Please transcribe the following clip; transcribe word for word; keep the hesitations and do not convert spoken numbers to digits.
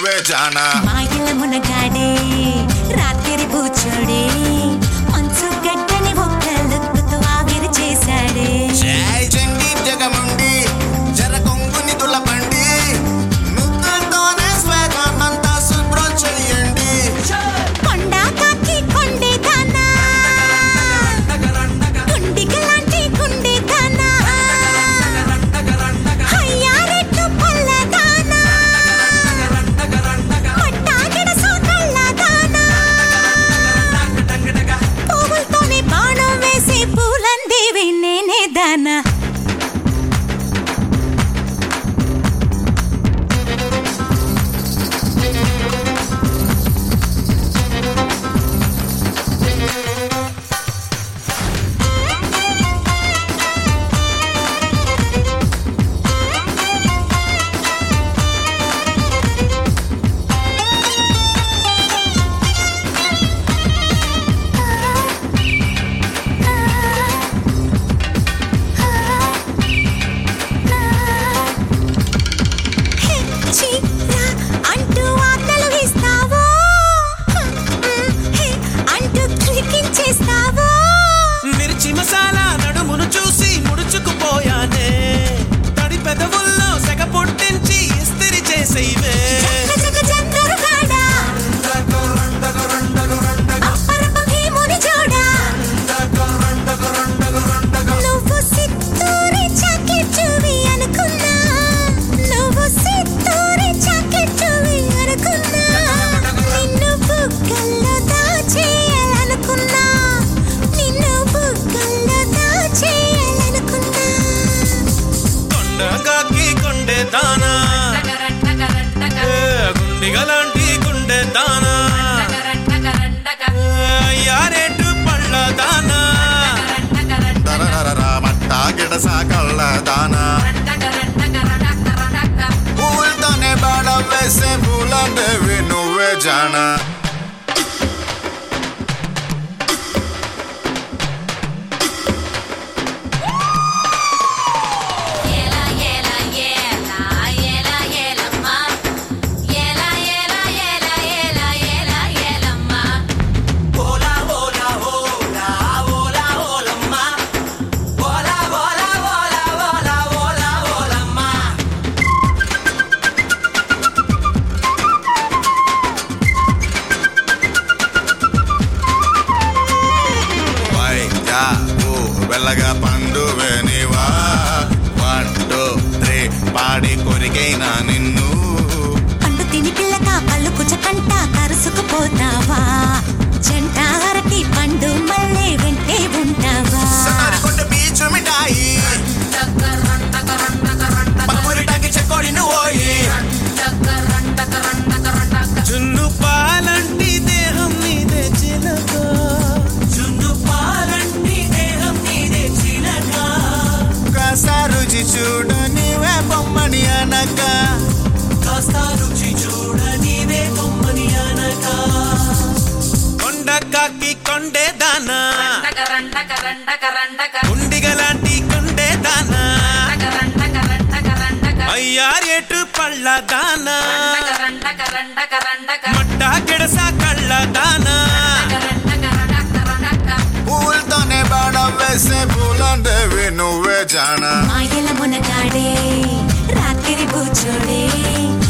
నువ్వే జానా మాయల మునగాడే రాత్రి పూచోడే మంచు గడ్డని ఒక్క లుక్కుతో ఆవిరి చేశాడే జై చండి జగముండి జర కొంగుని తులపండి ముద్దులతోనే స్వేగాన్నంతా శుభ్రం చేయండి కొండ కాకి కొండే దానా గుండిగ లాంటి గుండె దానా అయ్యారెట్టు పల్ల దానా మట్టాగిడ సోకళ్ళ దానా పువ్వులతోనే బాణం వేసి పూలందేవి నేనే దానా చీరా అంటూ ఆటలు వేస్తావో అంటూ క్లికించేస్తావో మిర్చి మసాలా నడుమును చూసి ముడుచుకుపోయానే తడి పెదవుల్లో సెగ పుట్టించి ఇస్తిరి చేసేవే జగ జందరు గాడా అప్పరప భీముని జోడా నువ్వు సిత్తూరి చాకెట్ చూవి అనుకున్నా నువ్వు సిత్తూరి చాకెట్ చూవి అనుకున్నా నిన్ను బుగ్గల్లో దాచేయాలనుకున్నా నిన్ను బుగ్గల్లో దాచేయాలనుకున్నా కొండగాకి కొండే దానా గుండిగలాంటి గుండె దానా యారేటు పళ్ళ దానా దరదరరా మట్టా గిడస కళ్ళ దానా పూలతోనే బాణం వేసే పూలందేవి నువ్వే జానా ఏలా ఏలా ఏలా ఏలా ఏలమ్మా ఏలా ఏలా ఏలా ఏలా ఏలా ఏలమ్మా ఓలా ఓలా ఓలా ఓలా ఓలమ్మా ఓలా ఓలా ఓలా ఓలా ఓలా ఓలమ్మా వైద్యా ఓ వెళ్ళగా పండువే నీవా వన్ టూ త్రీ పాడి కొరికైనా నిన్ను పండు తిని పిల్లగా పళ్ళు కుచకంట కరుసుకుపోతావా జంట అరటి పండు మళ్ళీ వెంటే ఉంటావా కొండ బీచు మిఠాయి పప్పురిటాకి చెక్కోడి నువ్వోయి జున్ను పాలంటి దేహం నీదే చిలక జున్ను పాలంటి దేహం నీదే చిలక కాస్త రుచి చూడు నీవే బొమ్మని అనక కాస్త రుచి చూడ నీదే బొమ్మని అనక కొండకాకి కొండే దానా గుండిగలాంటి కొండే దానా అయ్యారేటు పళ్ళ దానా మట్టా గిడస కళ్ళ దానా పూలతోనే బాణం వేసే పూలందేవి నువ్వే జానా మాయల మునగాడే రాత్రి పూచోడే